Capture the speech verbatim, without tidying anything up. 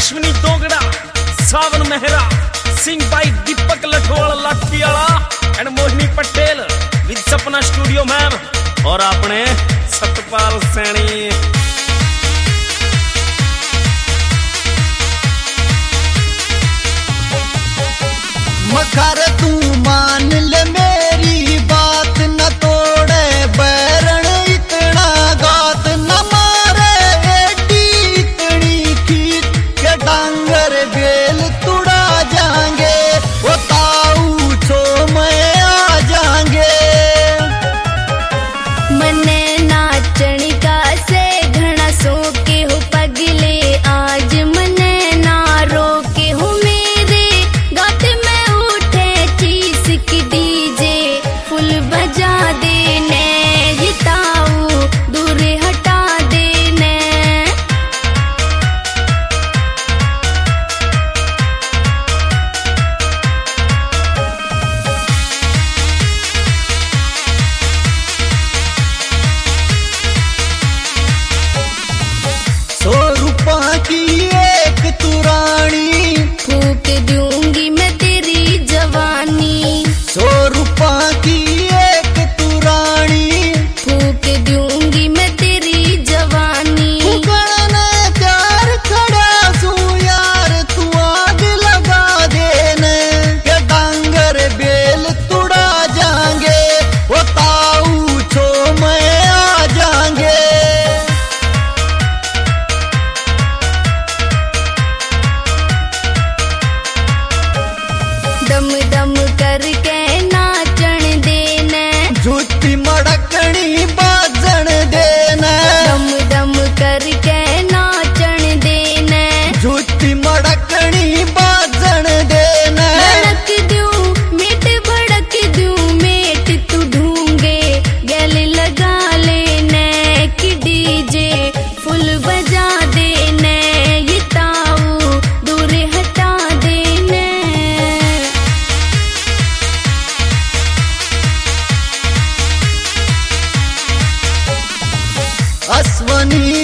अश्विनी दोगड़ा, सावन मेहरा, सिंह भाई दीपक लठवाल लाठीवाला एंड मोहिनी पटेल विद सपना studio ma'am और अपने सतपाल सैनी। मखर तू मान ले मेरी बात न तोड़े बैरण इतना गात न मारे एडी इतनी खींच के डांगर बेल तुड़ा जाएंगे वो ताऊ छो मैं आ जाएंगे। मने नाचण का से घना सो के हो पगले आज मने ना रोके हो मेरे गात में उठे चीस की डीजे फुल बजा देने ये ताऊ दूर हटा देने। सौ रुपया की एक तुरानी फूक दूंगी मैं तेरी जवानी। सौ रुपया की एक तुरानी फूक दूंगी मैं तेरी जवानी। फुकड़ने प्यार खड़ा सू यार तू आग लगा देने के डांगर बेल तुड़ा जाएंगे वो ताऊ छो मैं आ जाएंगे। दम दम करके नाचण देने झूठी मड़कनी बाजन देने दम दम करके नाचण देने झूठी मड़कनी बाजन देने भड़क दूं मेट भड़क दूं मेट तू ढूंगे गल लगा लेने कि डीजे फुल बजा देने ये ताऊ दूर हटा देने। अश्वनी